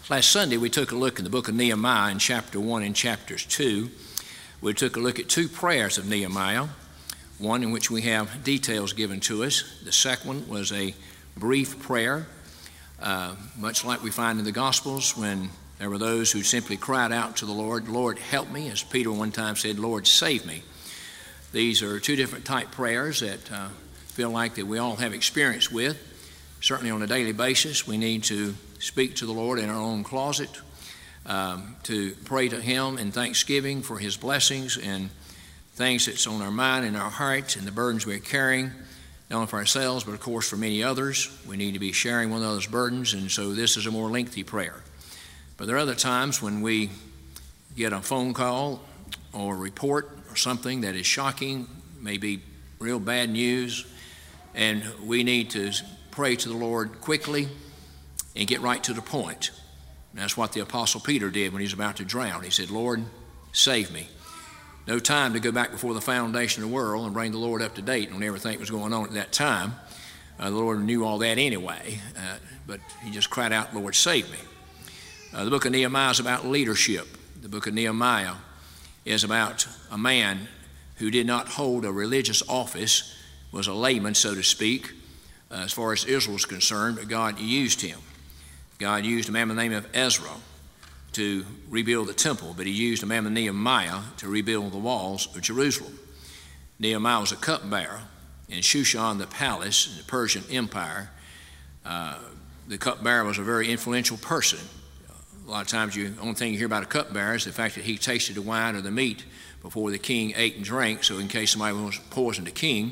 Last Sunday, we took a look in the book of Nehemiah in chapter 1 and chapters 2. We took a look at two prayers of Nehemiah, one in which we have details given to us. The second one was a brief prayer, much like we find in the Gospels when there were those who simply cried out to the Lord, "Lord, help me," as Peter one time said, "Lord, save me." These are two different type prayers that feel like that we all have experience with. Certainly on a daily basis, we need to speak to the Lord in our own closet, to pray to Him in thanksgiving for His blessings and things that's on our mind and our hearts and the burdens we're carrying, not only for ourselves, but of course for many others. We need to be sharing one another's burdens, and so this is a more lengthy prayer. But there are other times when we get a phone call or a report or something that is shocking, maybe real bad news, and we need to pray to the Lord quickly and get right to the point. And that's what the Apostle Peter did when he was about to drown. He said, "Lord, save me." No time to go back before the foundation of the world and bring the Lord up to date on everything that was going on at that time. The Lord knew all that anyway, but he just cried out, "Lord, save me." The book of Nehemiah is about leadership. The book of Nehemiah is about a man who did not hold a religious office, was a layman, so to speak, as far as Israel was concerned, but God used him. God used a man by the name of Ezra to rebuild the temple, but he used a man named Nehemiah to rebuild the walls of Jerusalem. Nehemiah was a cupbearer in Shushan, the palace in the Persian Empire. The cupbearer was a very influential person. A lot of times the only thing you hear about a cupbearer is the fact that he tasted the wine or the meat before the king ate and drank, so in case somebody was poisoned the king,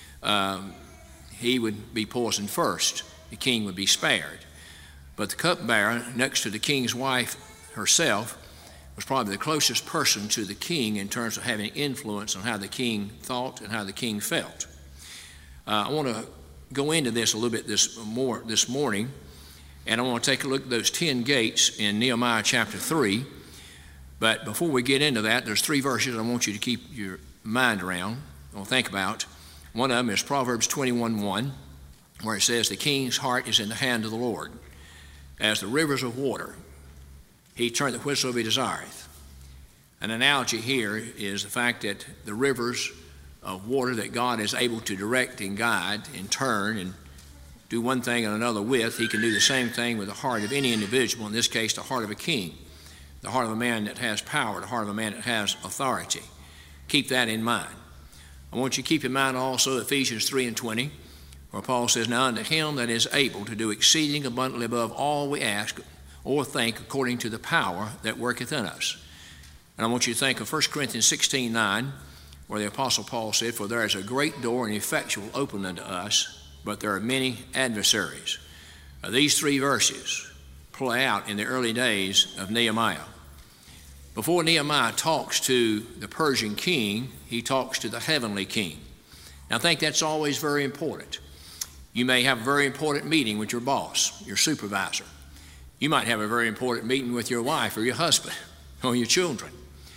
he would be poisoned first. The king would be spared. But the cupbearer, next to the king's wife herself, was probably the closest person to the king in terms of having influence on how the king thought and how the king felt. I want to go into this a little bit this morning, and I want to take a look at those 10 gates in Nehemiah chapter 3. But before we get into that, there's 3 verses I want you to keep your mind around or think about. One of them is Proverbs 21:1, where it says, "The king's heart is in the hand of the Lord. As the rivers of water, he turneth the whistle he desireth." An analogy here is the fact that the rivers of water that God is able to direct and guide and turn and do one thing and another with, he can do the same thing with the heart of any individual, in this case the heart of a king, the heart of a man that has power, the heart of a man that has authority. Keep that in mind. I want you to keep in mind also Ephesians 3:20, where Paul says, "Now unto him that is able to do exceeding abundantly above all we ask or think, according to the power that worketh in us." And I want you to think of 1 Corinthians 16:9, where the Apostle Paul said, "For there is a great door and effectual open unto us, but there are many adversaries." These 3 verses play out in the early days of Nehemiah. Before Nehemiah talks to the Persian king, he talks to the heavenly king. Now I think that's always very important. You may have a very important meeting with your boss, your supervisor. You might have a very important meeting with your wife or your husband or your children.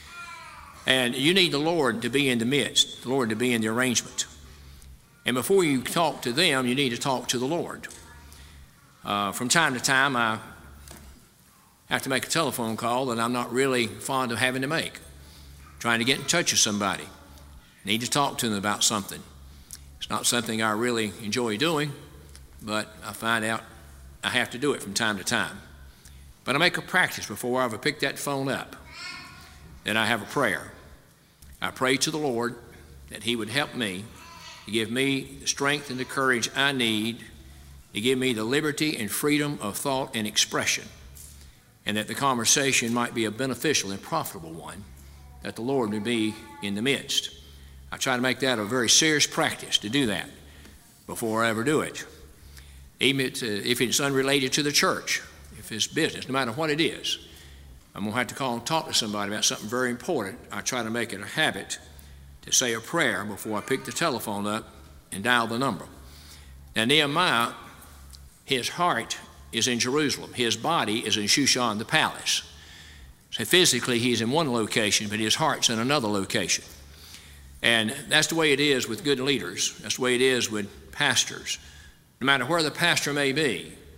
And you need the Lord to be in the midst, the Lord to be in the arrangement. And before you talk to them, you need to talk to the Lord. From time to time, I have to make a telephone call that I'm not really fond of having to make, trying to get in touch with somebody. Need to talk to them about something. It's not something I really enjoy doing, but I find out I have to do it from time to time. But I make a practice before I ever pick that phone up that I have a prayer. I pray to the Lord that He would help me to give me the strength and the courage I need to give me the liberty and freedom of thought and expression, and that the conversation might be a beneficial and profitable one, that the Lord would be in the midst. I try to make that a very serious practice to do that before I ever do it. Even if it's unrelated to the church, if it's business, no matter what it is, I'm going to have to call and talk to somebody about something very important. I try to make it a habit to say a prayer before I pick the telephone up and dial the number. Now Nehemiah, his heart is in Jerusalem. His body is in Shushan, the palace. So physically he's in one location, but his heart's in another location. And that's the way it is with good leaders. That's the way it is with pastors. No matter where the pastor may be,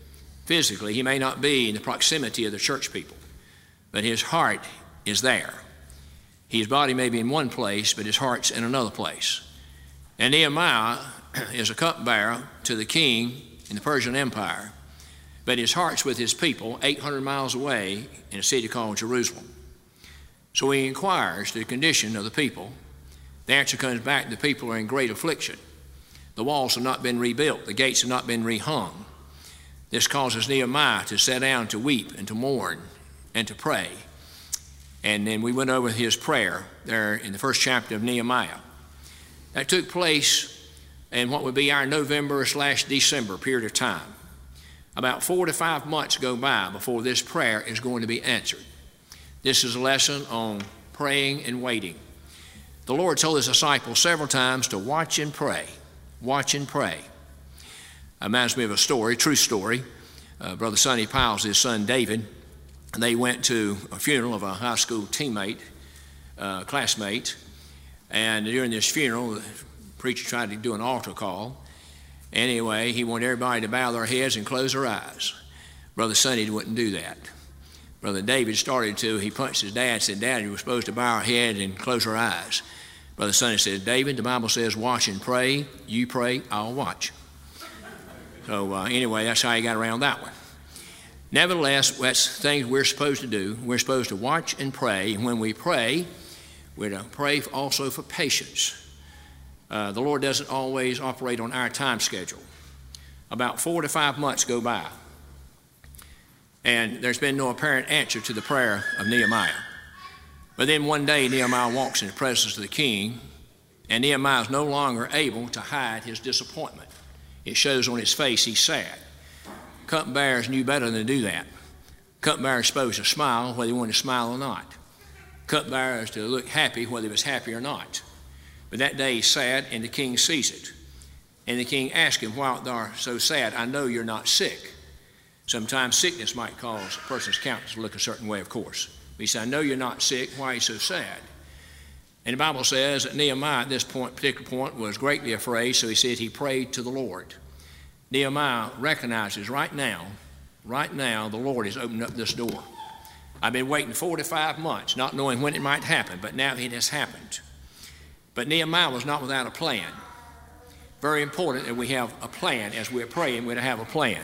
Physically, he may not be in the proximity of the church people, but his heart is there. His body may be in one place, but his heart's in another place. And Nehemiah is a cupbearer to the king in the Persian Empire, but his heart's with his people 800 miles away in a city called Jerusalem. So he inquires the condition of the people. The answer comes back, the people are in great affliction. The walls have not been rebuilt. The gates have not been rehung. This causes Nehemiah to sit down to weep and to mourn and to pray. And then we went over his prayer there in the first chapter of Nehemiah. That took place in what would be our November/December period of time. About 4 to 5 months go by before this prayer is going to be answered. This is a lesson on praying and waiting. The Lord told his disciples several times to watch and pray. Watch and pray. It reminds me of a story, true story. Brother Sonny Piles, his son David, they went to a funeral of a high school teammate, classmate, and during this funeral, the preacher tried to do an altar call. Anyway, he wanted everybody to bow their heads and close their eyes. Brother Sonny wouldn't do that. Brother David started to. He punched his dad and said, "Dad, you were supposed to bow our head and close our eyes." Brother Sonny said, "David, the Bible says watch and pray. You pray, I'll watch." So anyway, that's how he got around that one. Nevertheless, that's things we're supposed to do. We're supposed to watch and pray. And when we pray, we're to pray also for patience. The Lord doesn't always operate on our time schedule. About 4 to 5 months go by, and there's been no apparent answer to the prayer of Nehemiah. But then one day, Nehemiah walks in the presence of the king, and Nehemiah is no longer able to hide his disappointment. It shows on his face he's sad. Cupbearers knew better than to do that. Cupbearers are supposed to smile whether he wanted to smile or not. Cupbearers to look happy whether he was happy or not. But that day he's sad, and the king sees it. And the king asks him, "Why art thou so sad? I know you're not sick." Sometimes sickness might cause a person's countenance to look a certain way, of course. But he said, "I know you're not sick. Why are you so sad?" And the Bible says that Nehemiah at this particular point was greatly afraid, so he said he prayed to the Lord. Nehemiah recognizes right now, the Lord has opened up this door. I've been waiting 4 to 5 months, not knowing when it might happen, but now it has happened. But Nehemiah was not without a plan. Very important that we have a plan. As we're praying, we're to have a plan.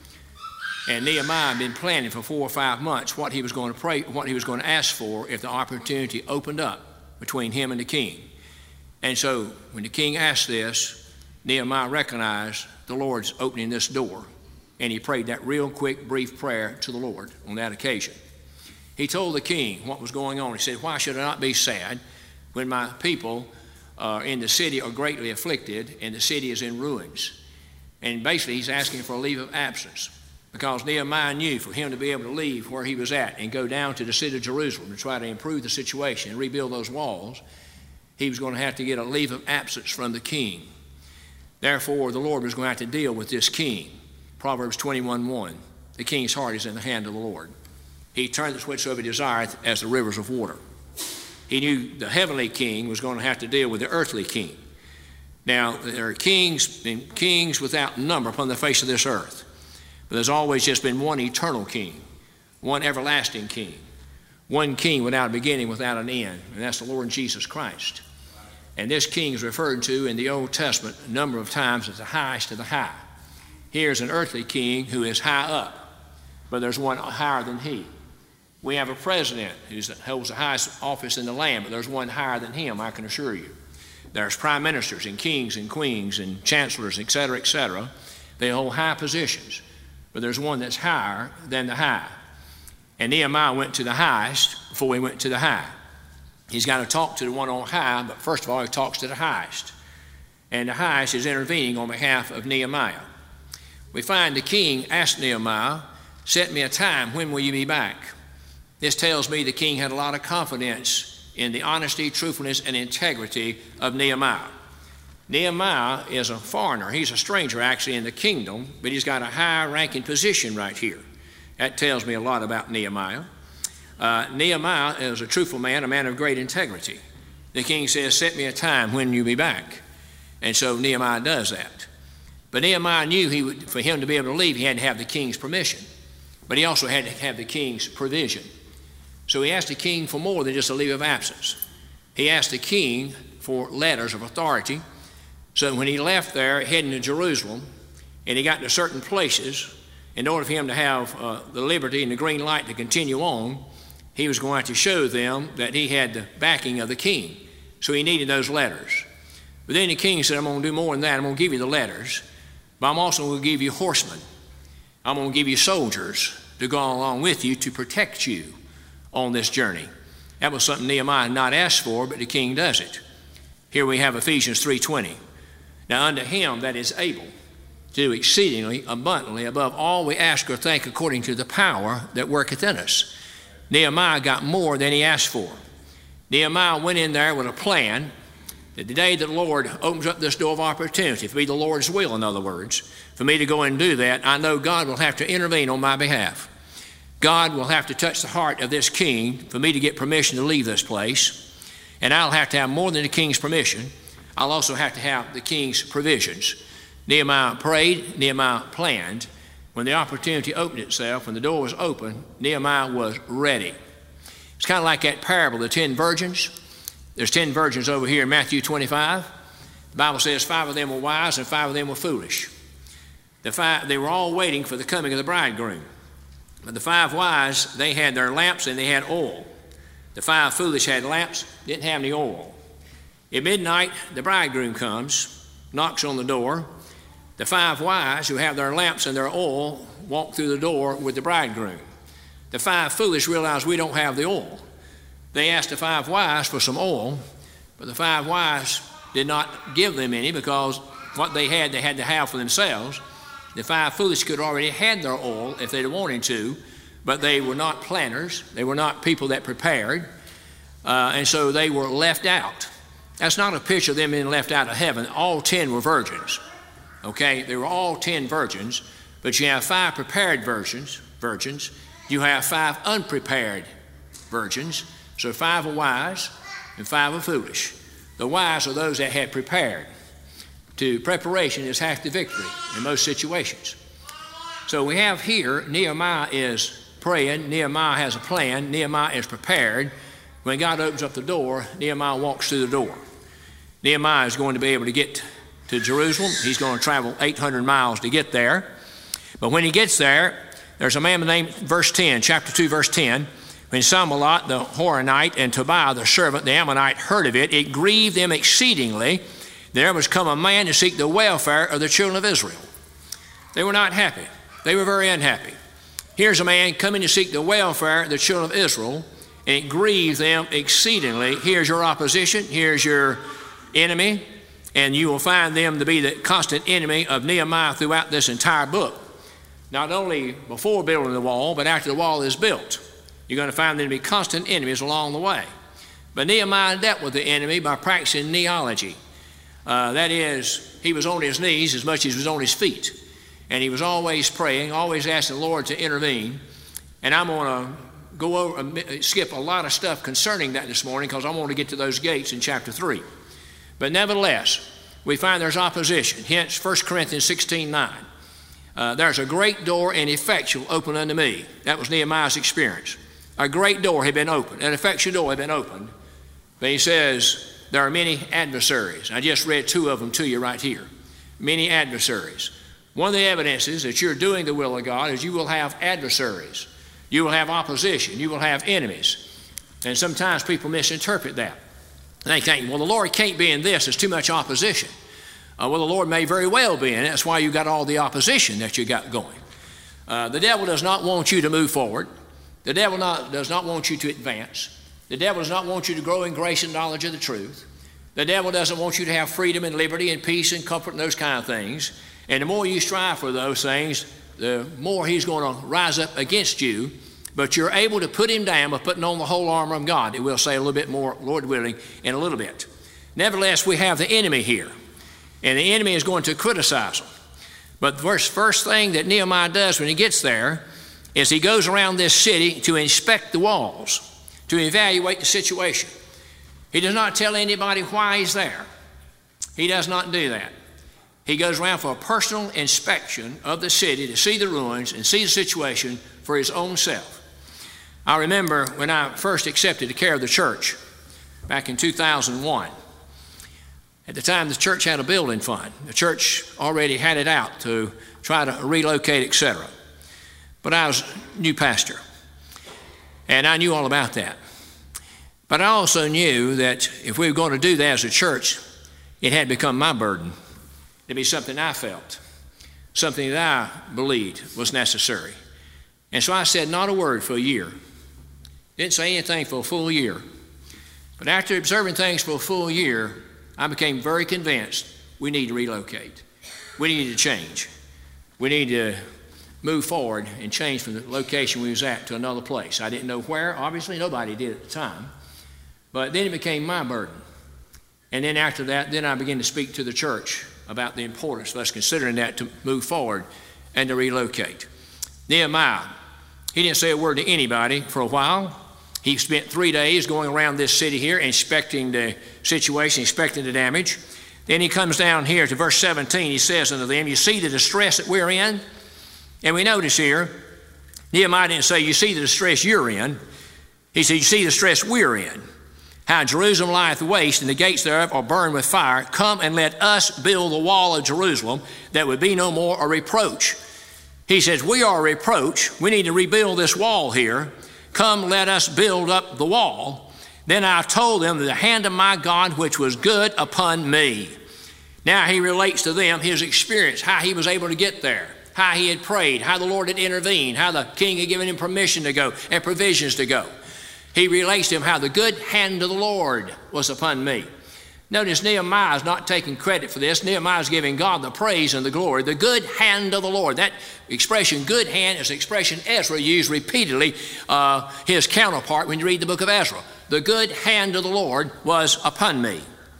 And Nehemiah had been planning for 4 or 5 months what he was going to pray, what he was going to ask for if the opportunity opened up between him and the king. And so when the king asked this, Nehemiah recognized the Lord's opening this door, and he prayed that real quick, brief prayer to the Lord on that occasion. He told the king what was going on. He said, "Why should I not be sad when my people in the city are greatly afflicted and the city is in ruins?" And basically he's asking for a leave of absence, because Nehemiah knew for him to be able to leave where he was at and go down to the city of Jerusalem to try to improve the situation and rebuild those walls, he was going to have to get a leave of absence from the king. Therefore, the Lord was going to have to deal with this king. Proverbs 21:1, the king's heart is in the hand of the Lord. He turned whithersoever he desireth as the rivers of water. He knew the heavenly king was going to have to deal with the earthly king. Now, there are kings and kings without number upon the face of this earth. But there's always just been one eternal king, one everlasting king, one king without a beginning, without an end, and that's the Lord Jesus Christ. And this king is referred to in the Old Testament a number of times as the highest of the high. Here's an earthly king who is high up, but there's one higher than he. We have a president who holds the highest office in the land, but there's one higher than him, I can assure you. There's prime ministers and kings and queens and chancellors, etc., etc. They hold high positions, but there's one that's higher than the high. And Nehemiah went to the highest before he went to the high. He's got to talk to the one on high, but first of all, he talks to the highest. And the highest is intervening on behalf of Nehemiah. We find the king asked Nehemiah, "Set me a time, when will you be back?" This tells me the king had a lot of confidence in the honesty, truthfulness, and integrity of Nehemiah. Nehemiah is a foreigner. He's a stranger actually in the kingdom, but he's got a high-ranking position right here. That tells me a lot about Nehemiah. Nehemiah is a truthful man, a man of great integrity. The king says, "Set me a time when you be back." And so Nehemiah does that. But Nehemiah knew for him to be able to leave, he had to have the king's permission. But he also had to have the king's provision. So he asked the king for more than just a leave of absence. He asked the king for letters of authority. So when he left there heading to Jerusalem, and he got to certain places, in order for him to have the liberty and the green light to continue on, he was going to have to show them that he had the backing of the king. So he needed those letters. But then the king said, I'm going to do more than that. I'm going to give you the letters, but I'm also going to give you horsemen. I'm going to give you soldiers to go along with you to protect you on this journey. That was something Nehemiah had not asked for, but the king does it. Here we have Ephesians 3:20. Now unto him that is able to do exceedingly abundantly above all we ask or think according to the power that worketh in us. Nehemiah got more than he asked for. Nehemiah went in there with a plan that the day that the Lord opens up this door of opportunity, if it be the Lord's will, in other words, for me to go and do that, I know God will have to intervene on my behalf. God will have to touch the heart of this king for me to get permission to leave this place. And I'll have to have more than the king's permission. I'll also have to have the king's provisions. Nehemiah prayed, Nehemiah planned. When the opportunity opened itself, when the door was open, Nehemiah was ready. It's kind of like that parable, the 10 virgins. There's 10 virgins over here in Matthew 25. The Bible says 5 of them were wise and 5 of them were foolish. They were all waiting for the coming of the bridegroom. But the 5 wise, they had their lamps and they had oil. The 5 foolish had lamps, didn't have any oil. At midnight, the bridegroom comes, knocks on the door. The 5 wise who have their lamps and their oil walk through the door with the bridegroom. The 5 foolish realize we don't have the oil. They asked the 5 wise for some oil, but the 5 wise did not give them any because what they had to have for themselves. The 5 foolish could already had their oil if they'd wanted to, but they were not planners. They were not people that prepared, and so they were left out. That's not a picture of them being left out of heaven. All 10 were virgins. Okay, they were all 10 virgins, but you have 5 prepared virgins. You have 5 unprepared virgins. So 5 are wise and 5 are foolish. The wise are those that had prepared. Preparation is half the victory in most situations. So we have here, Nehemiah is praying, Nehemiah has a plan, Nehemiah is prepared. When God opens up the door, Nehemiah walks through the door. Nehemiah is going to be able to get to Jerusalem. He's going to travel 800 miles to get there. But when he gets there, there's a man named, verse 10, chapter 2, verse 10. When Sanballat the Horonite and Tobiah the servant, the Ammonite, heard of it, it grieved them exceedingly. There was come a man to seek the welfare of the children of Israel. They were not happy. They were very unhappy. Here's a man coming to seek the welfare of the children of Israel, and it grieved them exceedingly. Here's your opposition. Here's your enemy. And you will find them to be the constant enemy of Nehemiah throughout this entire book. Not only before building the wall, but after the wall is built. You're going to find them to be constant enemies along the way. But Nehemiah dealt with the enemy by practicing neology. That is, he was on his knees as much as he was on his feet. And he was always praying, always asking the Lord to intervene. And I'm going to skip a lot of stuff concerning that this morning because I want to get to those gates in chapter 3. But nevertheless, we find there's opposition. Hence, 1 Corinthians 16:9. There's a great door and effectual open unto me. That was Nehemiah's experience. A great door had been opened. An effectual door had been opened. But he says, there are many adversaries. I just read 2 of them to you right here. Many adversaries. One of the evidences that you're doing the will of God is you will have adversaries. You will have opposition. You will have enemies. And sometimes people misinterpret that. They think, well, the Lord can't be in this. There's too much opposition. Well, the Lord may very well be in it. That's why you got all the opposition that you got going. The devil does not want you to move forward. The devil does not want you to advance. The devil does not want you to grow in grace and knowledge of the truth. The devil doesn't want you to have freedom and liberty and peace and comfort and those kind of things. And the more you strive for those things, the more he's going to rise up against you. But you're able to put him down by putting on the whole armor of God. It will say a little bit more, Lord willing, in a little bit. Nevertheless, we have the enemy here. And the enemy is going to criticize them. But the first thing that Nehemiah does when he gets there is he goes around this city to inspect the walls, to evaluate the situation. He does not tell anybody why he's there. He does not do that. He goes around for a personal inspection of the city to see the ruins and see the situation for his own self. I remember when I first accepted the care of the church back in 2001. At the time, the church had a building fund. The church already had it out to try to relocate, etc. But I was a new pastor, and I knew all about that. But I also knew that if we were going to do that as a church, it had become my burden. It'd be something I felt, something that I believed was necessary. And so I said not a word for a year. Didn't say anything for a full year. But after observing things for a full year, I became very convinced we need to relocate. We need to change. We need to move forward and change from the location we was at to another place. I didn't know where. Obviously, nobody did at the time. But then it became my burden. And then after that, then I began to speak to the church about the importance of us considering that to move forward and to relocate. Nehemiah, he didn't say a word to anybody for a while. He spent 3 days going around this city here, inspecting the situation, inspecting the damage. Then he comes down here to verse 17. He says unto them, you see the distress that we're in? And we notice here, Nehemiah didn't say, you see the distress you're in. He said, you see the distress we're in. How Jerusalem lieth waste, and the gates thereof are burned with fire. Come and let us build the wall of Jerusalem, that would be no more a reproach. He says, we are a reproach. We need to rebuild this wall here. Come, let us build up the wall. Then I told them the hand of my God, which was good upon me. Now he relates to them his experience, how he was able to get there, how he had prayed, how the Lord had intervened, how the king had given him permission to go and provisions to go. He relates to him how the good hand of the Lord was upon me. Notice Nehemiah is not taking credit for this. Nehemiah is giving God the praise and the glory. The good hand of the Lord. That expression, good hand, is an expression Ezra used repeatedly, his counterpart when you read the book of Ezra. The good hand of the Lord was upon me.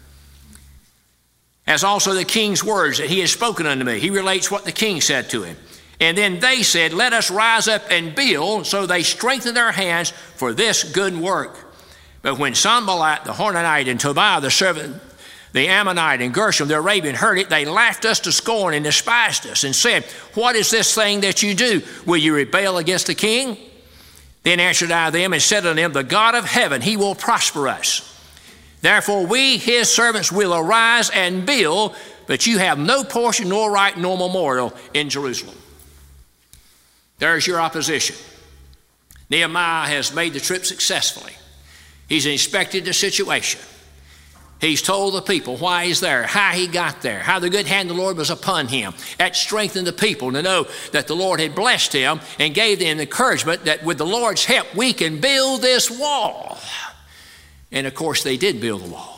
As also the king's words that he has spoken unto me. He relates what the king said to him. And then they said, let us rise up and build. So they strengthened their hands for this good work. But when Sanballat the Horonite and Tobiah the servant, the Ammonite and Gershom the Arabian heard it, they laughed us to scorn and despised us and said, what is this thing that you do? Will you rebel against the king? Then answered I them and said unto them, the God of heaven, he will prosper us. Therefore we, his servants, will arise and build, but you have no portion, nor right, nor memorial in Jerusalem. There's your opposition. Nehemiah has made the trip successfully. He's inspected the situation. He's told the people why he's there, how he got there, how the good hand of the Lord was upon him. That strengthened the people to know that the Lord had blessed him and gave them encouragement that with the Lord's help, we can build this wall. And of course, they did build the wall.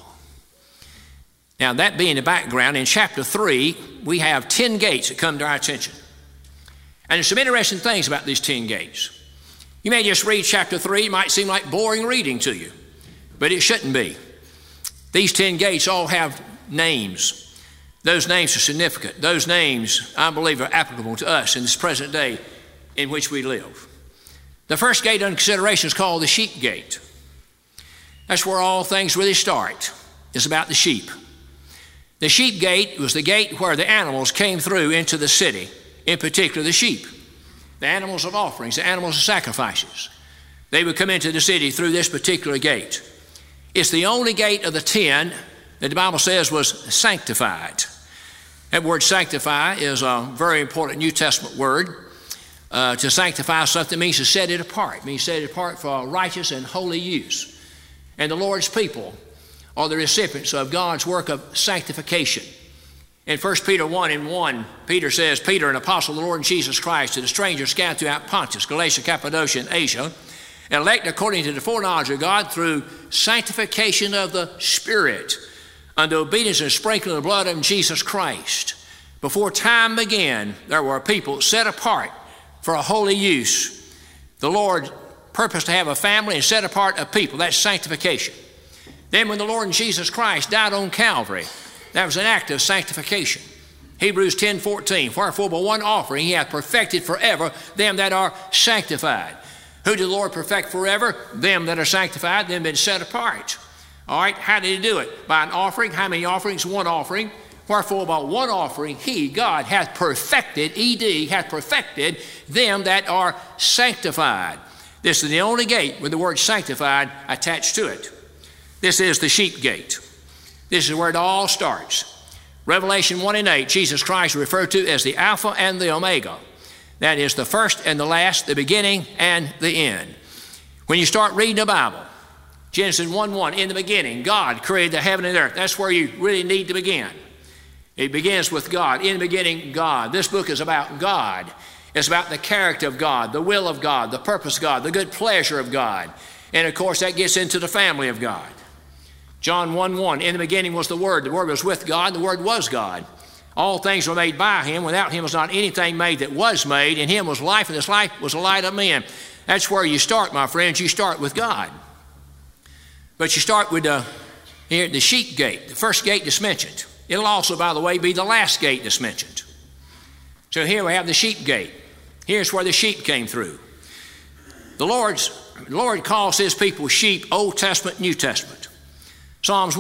Now, that being the background, in chapter 3, we have 10 gates that come to our attention. And there's some interesting things about these 10 gates. You may just read chapter 3, it might seem like boring reading to you, but it shouldn't be. These 10 gates all have names. Those names are significant. Those names, I believe, are applicable to us in this present day in which we live. The first gate under consideration is called the sheep gate. That's where all things really start. It's about the sheep. The sheep gate was the gate where the animals came through into the city, in particular the sheep. The animals of offerings, the animals of sacrifices. They would come into the city through this particular gate. It's the only gate of the 10 that the Bible says was sanctified. That word sanctify is a very important New Testament word. To sanctify something means to set it apart. It means set it apart for righteous and holy use. And the Lord's people are the recipients of God's work of sanctification. In 1 Peter 1:1, Peter says, Peter, an apostle of the Lord Jesus Christ, to the strangers scattered throughout Pontus, Galatia, Cappadocia, and Asia, elect according to the foreknowledge of God through sanctification of the Spirit, unto obedience and sprinkling of the blood of Jesus Christ. Before time began, there were people set apart for a holy use. The Lord purposed to have a family and set apart a people. That's sanctification. Then when the Lord Jesus Christ died on Calvary, that was an act of sanctification. Hebrews 10:14, wherefore by one offering he hath perfected forever them that are sanctified. Who did the Lord perfect forever? Them that are sanctified, them that been set apart. All right, how did he do it? By an offering. How many offerings? One offering. Wherefore by one offering he, God, hath perfected, E-D, hath perfected them that are sanctified. This is the only gate with the word sanctified attached to it. This is the sheep gate. This is where it all starts. Revelation 1:8, Jesus Christ referred to as the Alpha and the Omega. That is the first and the last, the beginning and the end. When you start reading the Bible, Genesis 1:1, in the beginning, God created the heaven and earth. That's where you really need to begin. It begins with God. In the beginning, God. This book is about God. It's about the character of God, the will of God, the purpose of God, the good pleasure of God. And of course, that gets into the family of God. John 1:1, in the beginning was the Word. The Word was with God, and the Word was God. All things were made by Him. Without Him was not anything made that was made. In Him was life, and this life was the light of men. That's where you start, my friends. You start with God. But you start with here, the sheep gate, the first gate that's mentioned. It'll also, by the way, be the last gate that's mentioned. So here we have the sheep gate. Here's where the sheep came through. The Lord calls His people sheep, Old Testament, New Testament. Psalms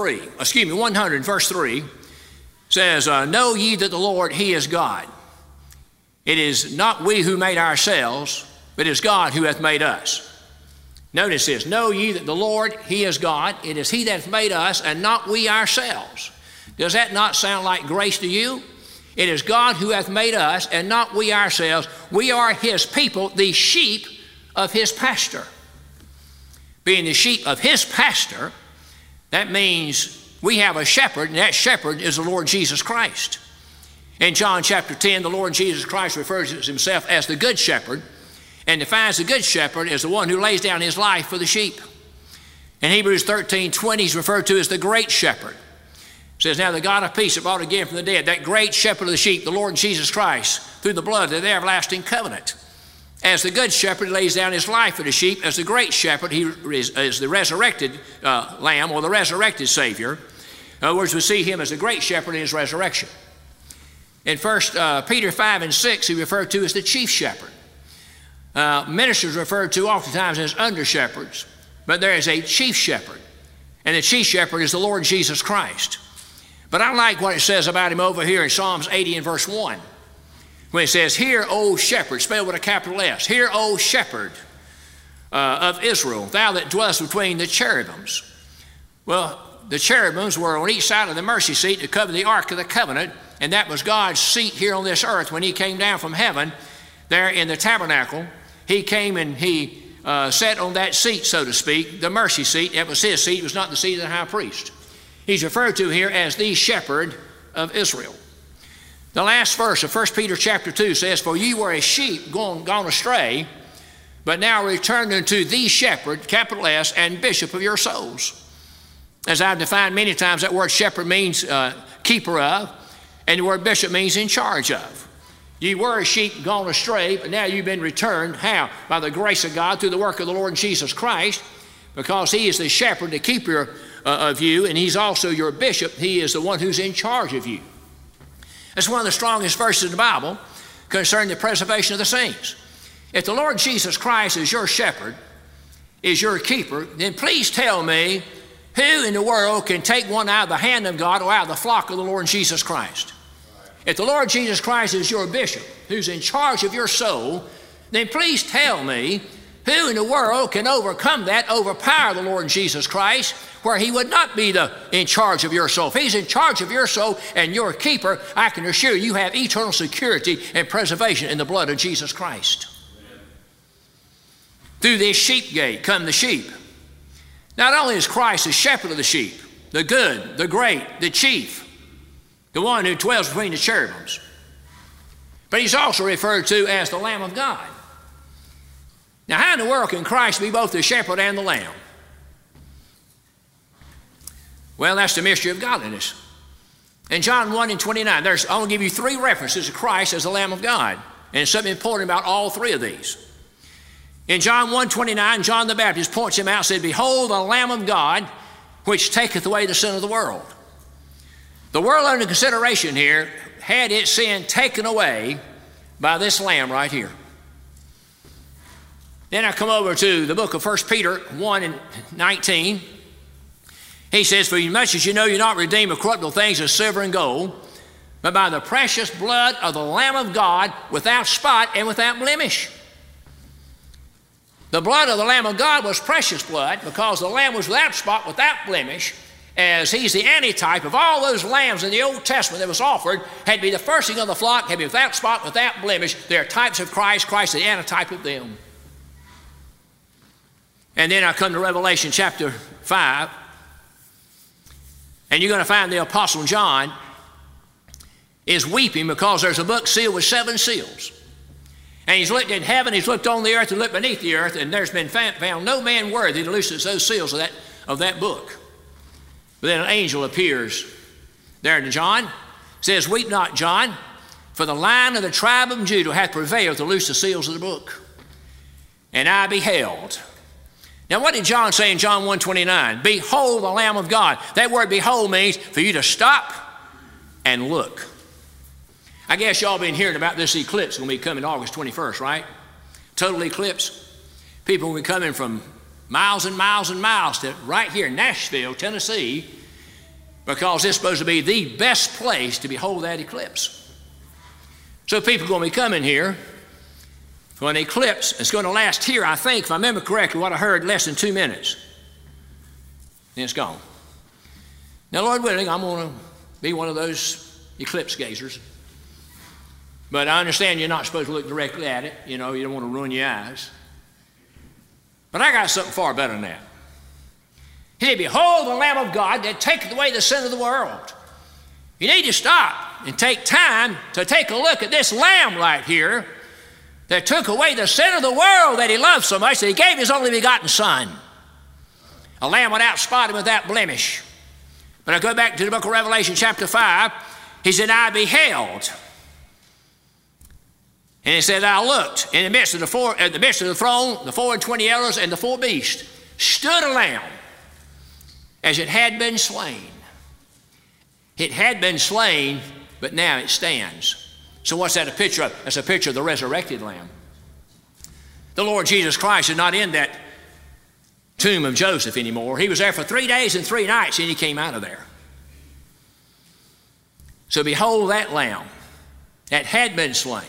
100, verse 3, says, know ye that the Lord, He is God. It is not we who made ourselves, but it is God who hath made us. Notice this, know ye that the Lord, He is God. It is He that hath made us, and not we ourselves. Does that not sound like grace to you? It is God who hath made us, and not we ourselves. We are His people, the sheep of His pasture. Being the sheep of His pasture, that means we have a shepherd, and that shepherd is the Lord Jesus Christ. In John chapter 10, the Lord Jesus Christ refers to Himself as the good shepherd, and defines the good shepherd as the one who lays down his life for the sheep. In Hebrews 13:20, He's referred to as the great shepherd. It says, now the God of peace that brought again from the dead, that great shepherd of the sheep, the Lord Jesus Christ, through the blood of the everlasting covenant. As the good shepherd lays down his life for the sheep, as the great shepherd, He is the resurrected lamb, or the resurrected Savior. In other words, we see Him as the great shepherd in His resurrection. In 1 Peter 5:6, He referred to as the chief shepherd. Ministers referred to oftentimes as under shepherds, but there is a chief shepherd, and the chief shepherd is the Lord Jesus Christ. But I like what it says about Him over here in Psalms 80 and verse 1, when it says, hear, O shepherd, spelled with a capital S, hear, O shepherd of Israel, thou that dwellest between the cherubims. Well, the cherubims were on each side of the mercy seat to cover the Ark of the Covenant, and that was God's seat here on this earth when He came down from heaven there in the tabernacle. He came and He sat on that seat, so to speak, the mercy seat. It was His seat. It was not the seat of the high priest. He's referred to here as the shepherd of Israel. The last verse of 1 Peter chapter 2 says, for ye were a sheep gone astray, but now returned unto the shepherd, capital S, and bishop of your souls. As I've defined many times, that word shepherd means keeper of, and the word bishop means in charge of. Ye were a sheep gone astray, but now you've been returned. How? By the grace of God through the work of the Lord Jesus Christ, because He is the shepherd, the keeper of you, and He's also your bishop. He is the one who's in charge of you. That's one of the strongest verses in the Bible concerning the preservation of the saints. If the Lord Jesus Christ is your shepherd, is your keeper, then please tell me who in the world can take one out of the hand of God or out of the flock of the Lord Jesus Christ. If the Lord Jesus Christ is your bishop, who's in charge of your soul, then please tell me who in the world can overcome that, overpower the Lord Jesus Christ, where He would not be in charge of your soul. If He's in charge of your soul and your keeper, I can assure you have eternal security and preservation in the blood of Jesus Christ. Amen. Through this sheep gate come the sheep. Not only is Christ the shepherd of the sheep, the good, the great, the chief, the one who dwells between the cherubims, but He's also referred to as the Lamb of God. Now, how in the world can Christ be both the shepherd and the lamb? Well, that's the mystery of godliness. In John 1:29, I'm going to give you three references to Christ as the Lamb of God, and it's something important about all three of these. In John 1:29, John the Baptist points Him out and said, behold, the Lamb of God, which taketh away the sin of the world. The world under consideration here had its sin taken away by this Lamb right here. Then I come over to the book of 1 Peter 1:19. He says, for as much as you know you're not redeemed with corruptible things as silver and gold, but by the precious blood of the Lamb of God without spot and without blemish. The blood of the Lamb of God was precious blood because the Lamb was without spot, without blemish, as he's the antitype of all those lambs in the Old Testament that was offered, had to be the firstling of the flock, had to be without spot, without blemish. They're types of Christ, Christ the antitype of them. And then I come to Revelation chapter 5, and you're going to find the Apostle John is weeping because there's a book sealed with 7 seals. And he's looked in heaven, he's looked on the earth, and looked beneath the earth, and there's been found no man worthy to loose those seals of that book. But then an angel appears there to John, says, weep not, John, for the Lion of the tribe of Judah hath prevailed to loose the seals of the book. And I beheld. Now what did John say in John 1:29? Behold the Lamb of God. That word behold means for you to stop and look. I guess y'all been hearing about this eclipse when we come in August 21st, right? Total eclipse. People will be coming from miles and miles and miles to right here in Nashville, Tennessee, because it's supposed to be the best place to behold that eclipse. So people are going to be coming here for an eclipse. It's going to last here, I think, if I remember correctly, what I heard, less than 2 minutes. Then it's gone. Now, Lord willing, I'm going to be one of those eclipse gazers. But I understand you're not supposed to look directly at it. You know, you don't want to ruin your eyes. But I got something far better than that. He said, behold the Lamb of God that taketh away the sin of the world. You need to stop and take time to take a look at this Lamb right here that took away the sin of the world that he loved so much that he gave his only begotten Son. A Lamb without spot and without blemish. But I go back to the book of Revelation chapter 5. He said, I beheld. And he said, I looked in the midst of the throne, the 24 elders, and the 4 beasts, stood a lamb as it had been slain. It had been slain, but now it stands. So what's that a picture of? That's a picture of the resurrected Lamb. The Lord Jesus Christ is not in that tomb of Joseph anymore. He was there for 3 days and 3 nights, and he came out of there. So behold that Lamb that had been slain.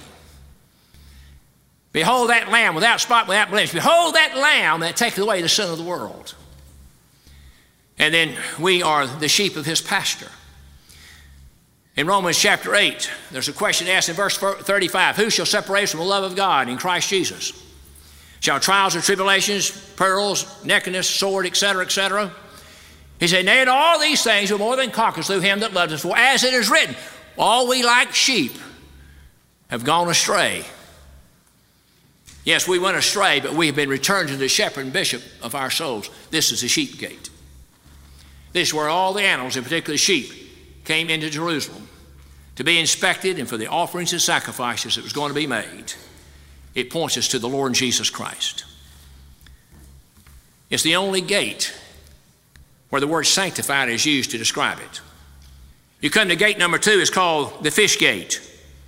Behold that Lamb without spot, without blemish. Behold that Lamb that taketh away the sin of the world. And then we are the sheep of his pasture. In Romans chapter 8, there's a question asked in verse 35. Who shall separate us from the love of God in Christ Jesus? Shall trials or tribulations, perils, nakedness, sword, etc., etc.? He said, nay, in all these things we're more than conquerors through him that loved us. For as it is written, all we like sheep have gone astray. Yes, we went astray, but we have been returned to the shepherd and bishop of our souls. This is the sheep gate. This is where all the animals, in particular sheep, came into Jerusalem to be inspected and for the offerings and sacrifices that was going to be made. It points us to the Lord Jesus Christ. It's the only gate where the word sanctified is used to describe it. You come to gate number 2, it's called the fish gate.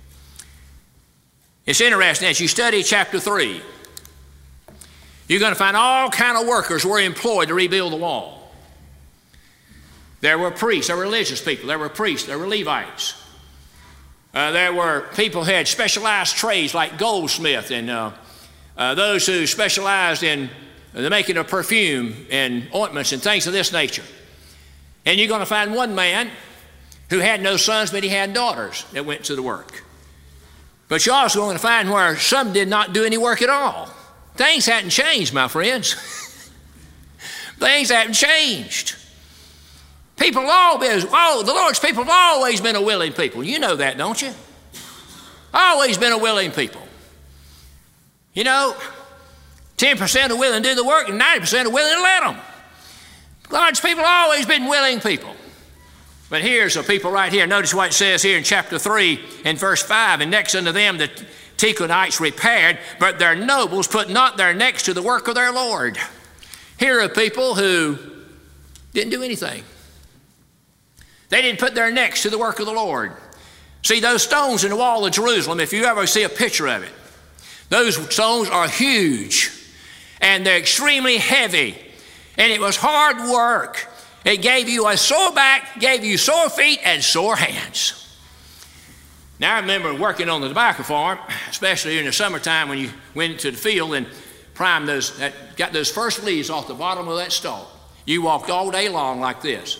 It's interesting, as you study chapter 3, you're going to find all kind of workers were employed to rebuild the wall. There were priests, there were religious people, there were priests, there were Levites. There were people who had specialized trades like goldsmith and those who specialized in the making of perfume and ointments and things of this nature. And you're going to find one man who had no sons, but he had daughters that went to the work. But you're also going to find where some did not do any work at all. Things hadn't changed, my friends. Things haven't changed. The Lord's people have always been a willing people. You know that, don't you? Always been a willing people. You know, 10% are willing to do the work and 90% are willing to let them. God's people have always been willing people. But here's a people right here. Notice what it says here in chapter 3 and verse 5. And next unto them the Tekoites repaired, but their nobles put not their necks to the work of their Lord. Here are people who didn't do anything. They didn't put their necks to the work of the Lord. See, those stones in the wall of Jerusalem, if you ever see a picture of it, those stones are huge and they're extremely heavy. And it was hard work. It gave you a sore back, gave you sore feet, and sore hands. Now, I remember working on the tobacco farm, especially in the summertime when you went to the field and primed got those first leaves off the bottom of that stalk. You walked all day long like this.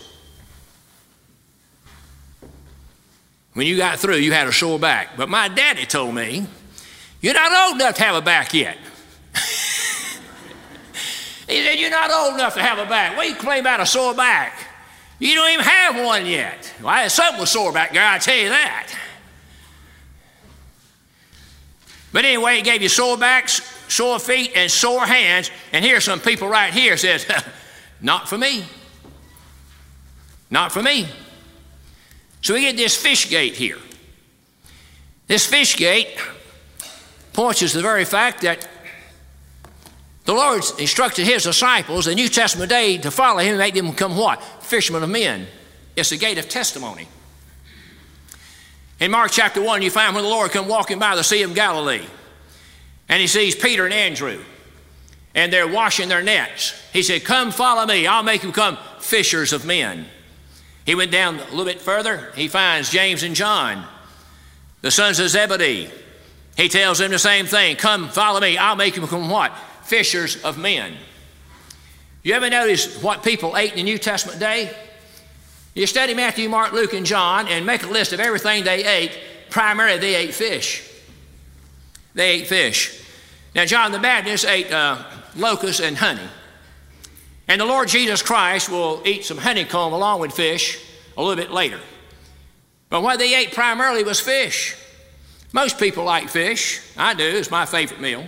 When you got through, you had a sore back. But my daddy told me, you're not old enough to have a back yet. He said, you're not old enough to have a back. What do you complain about a sore back? You don't even have one yet. Well, I had something with sore back, girl, I tell you that. But anyway, it gave you sore backs, sore feet, and sore hands. And here's some people right here says, not for me. Not for me. So we get this fish gate here. This fish gate points us to the very fact that the Lord instructed his disciples, the New Testament day, to follow him and make them become what? Fishermen of men. It's the gate of testimony. In Mark chapter 1, you find when the Lord come walking by the Sea of Galilee, and he sees Peter and Andrew, and they're washing their nets. He said, come follow me. I'll make you become fishers of men. He went down a little bit further. He finds James and John, the sons of Zebedee. He tells them the same thing. Come follow me. I'll make you become what? Fishers of men. You ever notice what people ate in the New Testament day? You study Matthew, Mark, Luke, and John and make a list of everything they ate. Primarily, they ate fish. They ate fish. Now, John the Baptist ate locusts and honey. And the Lord Jesus Christ will eat some honeycomb along with fish a little bit later. But what they ate primarily was fish. Most people like fish. I do. It's my favorite meal.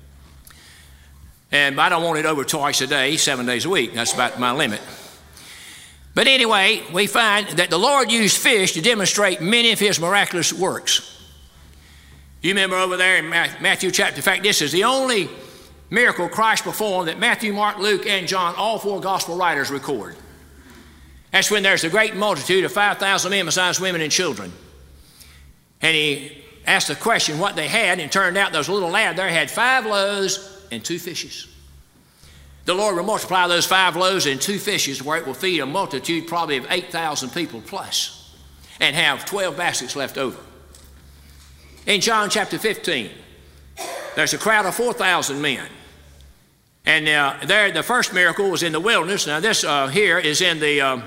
And I don't want it over twice a day, 7 days a week. That's about my limit. But anyway, we find that the Lord used fish to demonstrate many of his miraculous works. You remember over there in Matthew chapter, in fact, this is the only miracle Christ performed that Matthew, Mark, Luke, and John, all four gospel writers record. That's when there's a great multitude of 5,000 men besides women and children. And he asked the question what they had, and it turned out there was a little lad there had 5 loaves and 2 fishes. The Lord will multiply those 5 loaves and 2 fishes where it will feed a multitude probably of 8,000 people plus and have 12 baskets left over. In John chapter 15, there's a crowd of 4,000 men. And there, the first miracle was in the wilderness. Now this here is in the,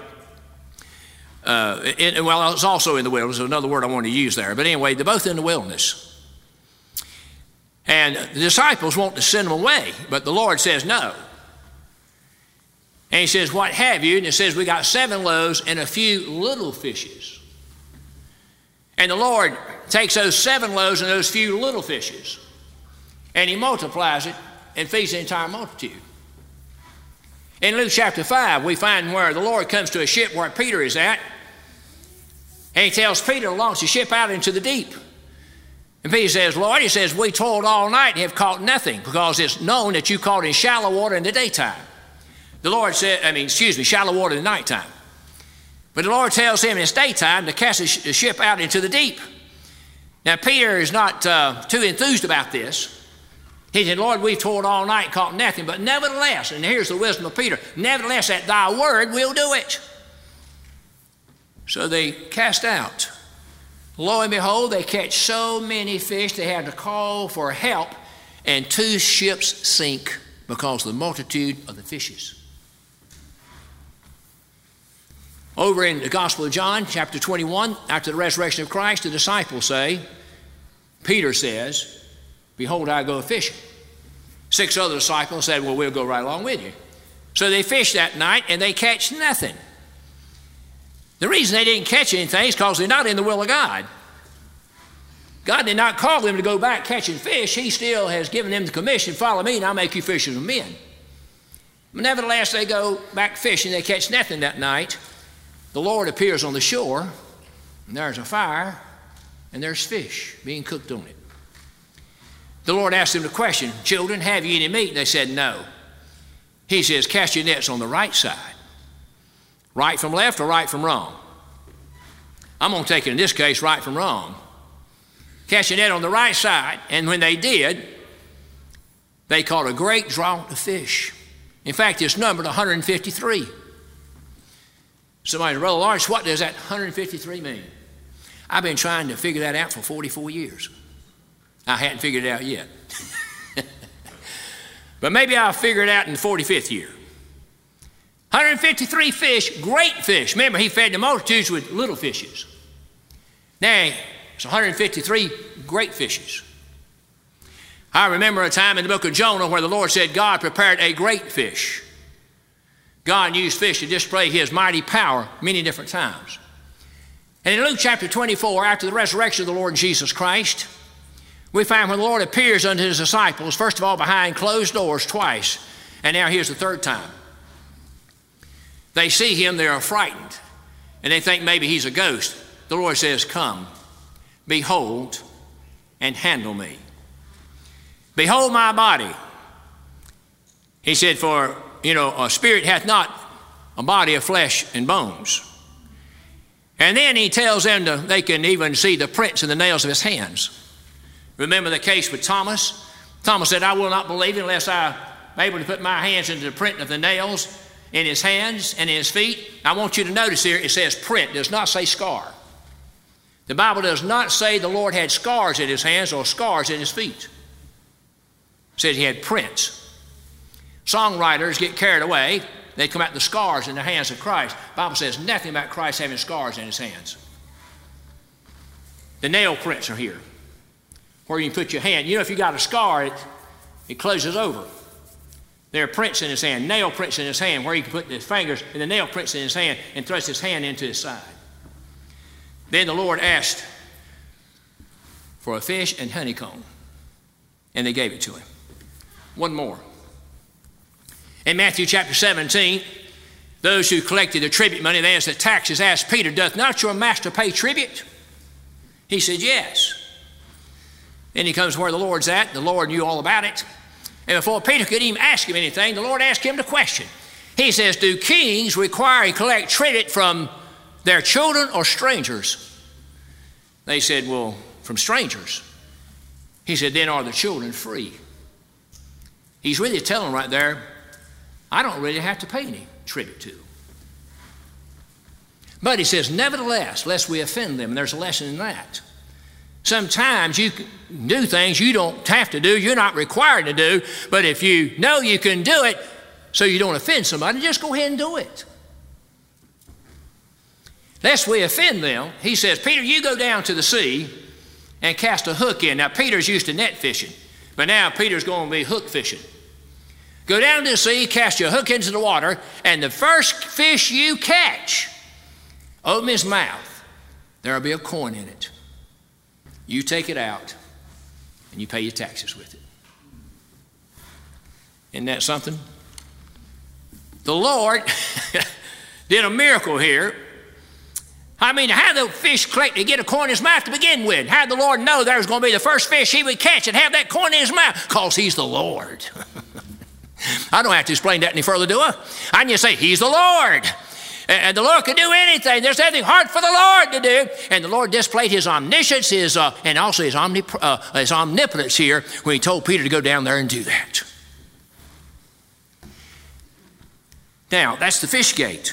well, it's also in the wilderness. Another word I want to use there. But anyway, they're both in the wilderness. And the disciples want to send them away, but the Lord says no. And he says, what have you? And it says, we got 7 loaves and a few little fishes. And the Lord takes those 7 loaves and those few little fishes, and he multiplies it and feeds the entire multitude. In Luke chapter 5, we find where the Lord comes to a ship where Peter is at, and he tells Peter to launch the ship out into the deep. And Peter says, Lord, he says, we toiled all night and have caught nothing, because it's known that you caught in shallow water in the daytime. The Lord said, shallow water in the nighttime. But the Lord tells him it's daytime to cast the ship out into the deep. Now, Peter is not too enthused about this. He said, Lord, we've toiled all night and caught nothing, but nevertheless, and here's the wisdom of Peter, nevertheless, at thy word, we'll do it. So they cast out. Lo and behold, they catch so many fish, they had to call for help, and 2 ships sink because of the multitude of the fishes. Over in the Gospel of John, chapter 21, after the resurrection of Christ, the disciples say, Peter says, behold, I go fishing. 6 other disciples said, well, we'll go right along with you. So they fish that night, and they catch nothing. The reason they didn't catch anything is because they're not in the will of God. God did not call them to go back catching fish. He still has given them the commission, follow me, and I'll make you fishers of men. But nevertheless, they go back fishing. They catch nothing that night. The Lord appears on the shore, and there's a fire, and there's fish being cooked on it. The Lord asked them the question, children, have you any meat? They said, no. He says, cast your nets on the right side. Right from left or right from wrong? I'm going to take it in this case, right from wrong. Cast your net on the right side, and when they did, they caught a great draught of fish. In fact, it's numbered 153. Somebody said, Brother Lawrence, what does that 153 mean? I've been trying to figure that out for 44 years. I hadn't figured it out yet. But maybe I'll figure it out in the 45th year. 153 fish, great fish. Remember, he fed the multitudes with little fishes. Now, it's 153 great fishes. I remember a time in the book of Jonah where the Lord said God prepared a great fish. God used fish to display his mighty power many different times. And in Luke chapter 24, after the resurrection of the Lord Jesus Christ, we find when the Lord appears unto his disciples, first of all behind closed doors twice, and now here's the third time. They see him, they are frightened, and they think maybe he's a ghost. The Lord says, come, behold, and handle me. Behold my body. He said, for, a spirit hath not a body of flesh and bones. And then he tells them they can even see the prints in the nails of his hands. Remember the case with Thomas? Thomas said, I will not believe it unless I'm able to put my hands into the print of the nails in his hands and in his feet. I want you to notice here, it says print, it does not say scar. The Bible does not say the Lord had scars in his hands or scars in his feet. It says he had prints. Songwriters get carried away. They come out the scars in the hands of Christ. The Bible says nothing about Christ having scars in his hands. The nail prints are here, where you can put your hand. If you got a scar, it closes over. There are prints in his hand, nail prints in his hand, where he can put his fingers and the nail prints in his hand and thrust his hand into his side. Then the Lord asked for a fish and honeycomb, and they gave it to him. One more. In Matthew chapter 17, those who collected the tribute money, they asked the taxes, asked Peter, doth not your master pay tribute? He said, yes. Then he comes where the Lord's at. The Lord knew all about it. And before Peter could even ask him anything, the Lord asked him the question. He says, do kings require and collect tribute from their children or strangers? They said, well, from strangers. He said, then are the children free? He's really telling right there, I don't really have to pay any tribute to. But he says, nevertheless, lest we offend them, and there's a lesson in that. Sometimes you can do things you don't have to do, you're not required to do, but if you know you can do it so you don't offend somebody, just go ahead and do it. Lest we offend them, he says, Peter, you go down to the sea and cast a hook in. Now, Peter's used to net fishing, but now Peter's going to be hook fishing. Go down to the sea, cast your hook into the water, and the first fish you catch, open his mouth. There'll be a coin in it. You take it out, and you pay your taxes with it. Isn't that something? The Lord did a miracle here. I mean, how did the fish collect to get a coin in his mouth to begin with? How did the Lord know there was going to be the first fish he would catch and have that coin in his mouth? Because he's the Lord. I don't have to explain that any further, do I? I can just say, he's the Lord. And the Lord can do anything. There's nothing hard for the Lord to do. And the Lord displayed his omniscience and also his omnipotence here when he told Peter to go down there and do that. Now, that's the fish gate.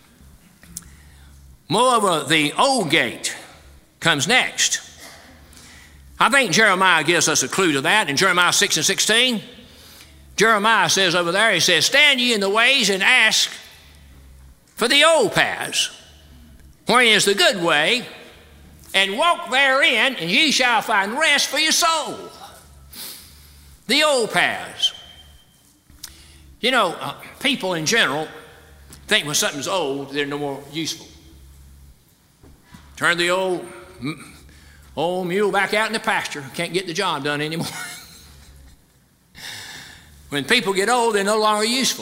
Moreover, the old gate comes next. I think Jeremiah gives us a clue to that in Jeremiah 6 and 16. Jeremiah says over there, he says, stand ye in the ways and ask for the old paths, wherein is the good way, and walk therein, and ye shall find rest for your soul. The old paths. You know, people in general think when something's old, they're no more useful. Turn the old mule back out in the pasture. Can't get the job done anymore. When people get old, they're no longer useful.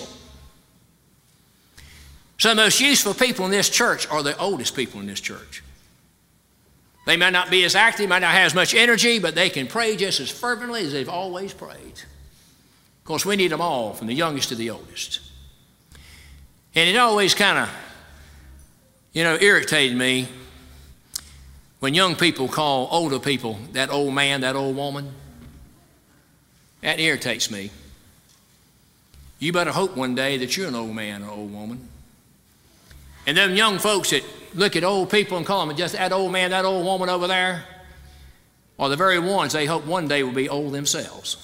Some of the most useful people in this church are the oldest people in this church. They may not be as active, might not have as much energy, but they can pray just as fervently as they've always prayed. Of course, we need them all, from the youngest to the oldest. And it always kind of, irritated me when young people call older people that old man, that old woman. That irritates me. You better hope one day that you're an old man or old woman. And them young folks that look at old people and call them just that old man, that old woman over there, are the very ones they hope one day will be old themselves.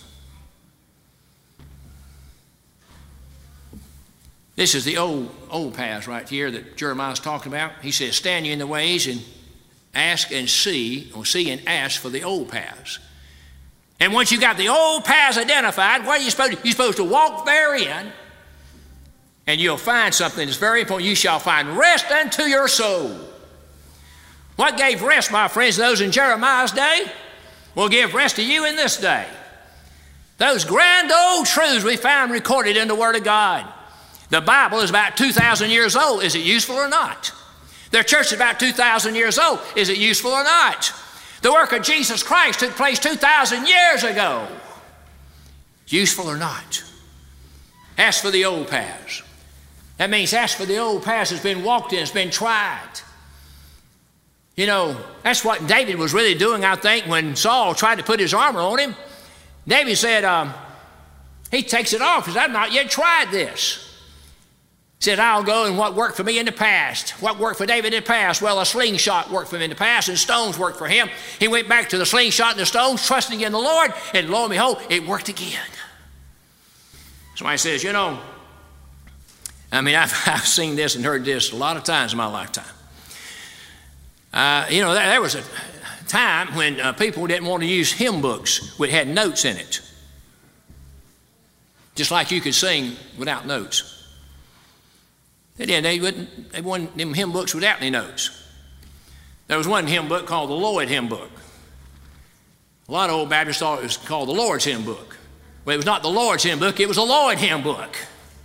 This is the old paths right here that Jeremiah's talking about. He says, stand ye in the ways and ask and see, or see and ask for the old paths. And once you got the old paths identified, what are you supposed to do? You're supposed to walk therein, and you'll find something that's very important. You shall find rest unto your soul. What gave rest, my friends, those in Jeremiah's day will give rest to you in this day. Those grand old truths we found recorded in the Word of God. The Bible is about 2,000 years old. Is it useful or not? Their church is about 2,000 years old. Is it useful or not? The work of Jesus Christ took place 2,000 years ago. Useful or not? Ask for the old paths. That means ask for the old paths that's been walked in, it's been tried. You know, that's what David was really doing, I think, when Saul tried to put his armor on him. David said, he takes it off because I've not yet tried this. He said, I'll go and what worked for me in the past. What worked for David in the past? Well, a slingshot worked for him in the past, and stones worked for him. He went back to the slingshot and the stones, trusting in the Lord, and lo and behold, it worked again. Somebody says, you know, I mean, I've seen this and heard this a lot of times in my lifetime. You know, there was a time when people didn't want to use hymn books that had notes in it. Just like you could sing without notes. They wanted them hymn books without any notes. There was one hymn book called the Lloyd hymn book. A lot of old Baptists thought it was called the Lord's hymn book. Well, it was not the Lord's hymn book, it was a Lloyd hymn book.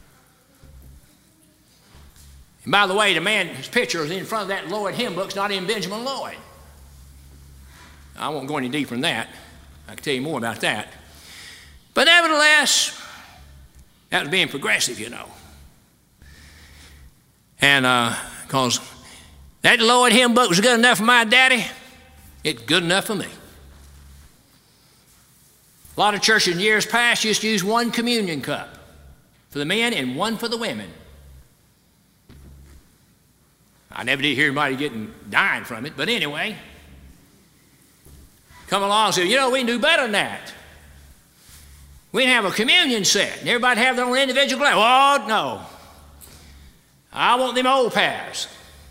And by the way, the man, his picture is in front of that Lloyd hymn book, it's not in Benjamin Lloyd. I won't go any deeper than that. I can tell you more about that. But nevertheless, that was being progressive, you know. And because that Lloyd hymn book was good enough for my daddy, it's good enough for me. A lot of churches in years past used to use one communion cup for the men and one for the women. I never did hear anybody dying from it, but anyway, come along and say, you know, we can do better than that. We can have a communion set, and everybody have their own individual glass. Oh, no. I want them old paths.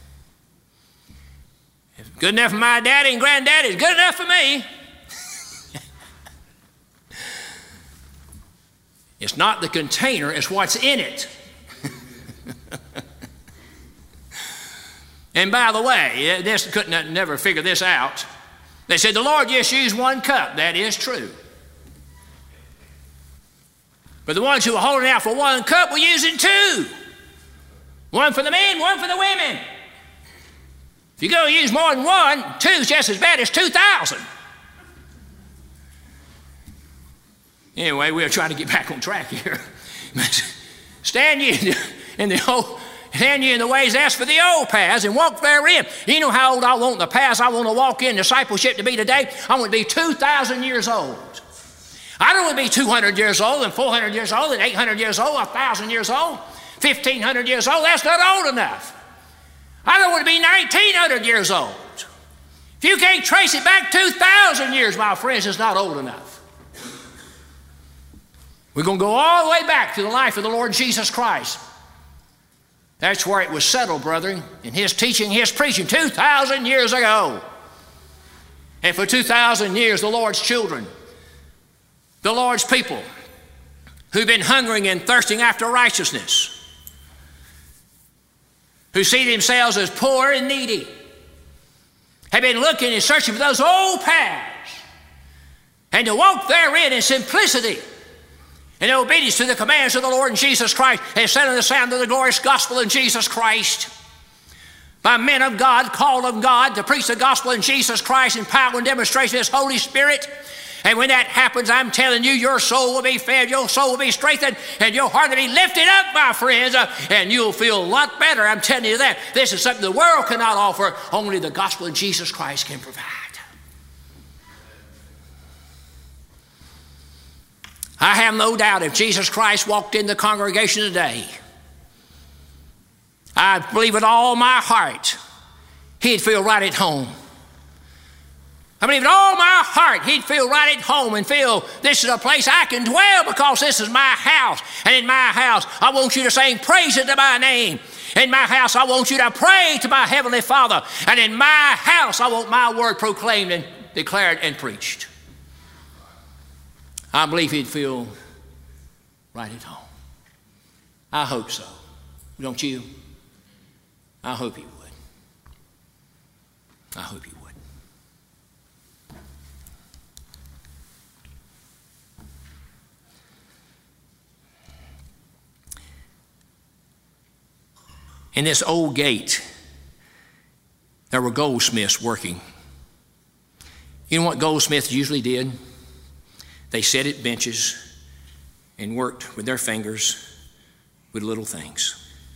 If it's good enough for my daddy and granddaddy, it's good enough for me. It's not the container, it's what's in it. And by the way, this couldn't never figure this out. They said the Lord just used one cup. That is true. But the ones who were holding out for one cup were using two. One for the men, one for the women. If you're going to use more than one, two is just as bad as 2,000. Anyway, we'll try to get back on track here. Stand ye in the ways, ask for the old paths, and walk therein. You know how old I want the paths I want to walk in discipleship to be today? I want to be 2,000 years old. I don't want to be 200 years old and 400 years old and 800 years old, 1,000 years old, 1,500 years old. That's not old enough. I don't want to be 1,900 years old. If you can't trace it back 2,000 years, my friends, it's not old enough. We're going to go all the way back to the life of the Lord Jesus Christ. That's where it was settled, brethren, in his teaching, his preaching 2,000 years ago. And for 2,000 years, the Lord's children, the Lord's people, who've been hungering and thirsting after righteousness, who see themselves as poor and needy, have been looking and searching for those old paths, and to walk therein in simplicity in obedience to the commands of the Lord Jesus Christ, and set in the sound of the glorious gospel in Jesus Christ, by men of God, called of God, to preach the gospel in Jesus Christ in power and demonstration of his Holy Spirit. And when that happens, I'm telling you, your soul will be fed, your soul will be strengthened, and your heart will be lifted up, my friends, and you'll feel a lot better. I'm telling you that. This is something the world cannot offer. Only the gospel of Jesus Christ can provide. I have no doubt if Jesus Christ walked in the congregation today, I believe with all my heart he'd feel right at home. I believe with all my heart he'd feel right at home and feel this is a place I can dwell because this is my house. And in my house, I want you to sing praises to my name. In my house, I want you to pray to my Heavenly Father. And in my house, I want my word proclaimed and declared and preached. I believe he'd feel right at home. I hope so. Don't you? I hope he would. I hope he would. In this old gate, there were goldsmiths working. You know what goldsmiths usually did? They sat at benches and worked with their fingers with little things.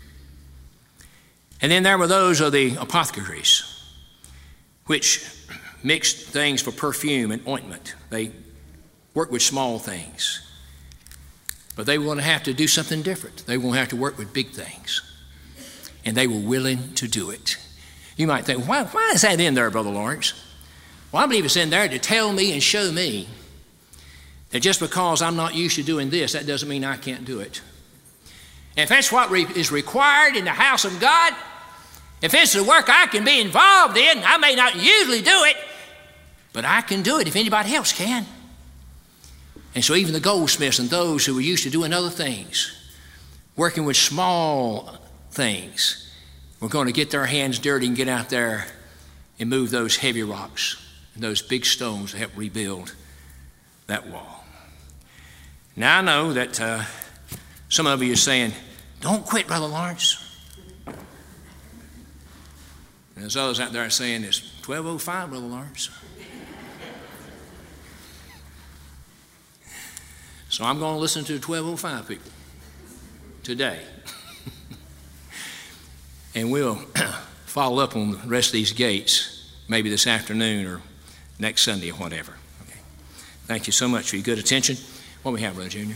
And then there were those of the apothecaries, which mixed things for perfume and ointment. They worked with small things. But they were going to have to do something different. They were going to have to work with big things. And they were willing to do it. You might think, why is that in there, Brother Lawrence? Well, I believe it's in there to tell me and show me that just because I'm not used to doing this, that doesn't mean I can't do it. And if that's what is required in the house of God, if it's the work I can be involved in, I may not usually do it, but I can do it if anybody else can. And so even the goldsmiths and those who were used to doing other things, working with small things, were going to get their hands dirty and get out there and move those heavy rocks and those big stones to help rebuild that wall. Now I know that some of you are saying, don't quit, Brother Lawrence. And there's others out there saying, it's 12:05, Brother Lawrence. So I'm going to listen to the 12:05 people today. And we'll follow up on the rest of these gates, maybe this afternoon or next Sunday or whatever. Okay. Thank you so much for your good attention. What do we have, Brother Junior?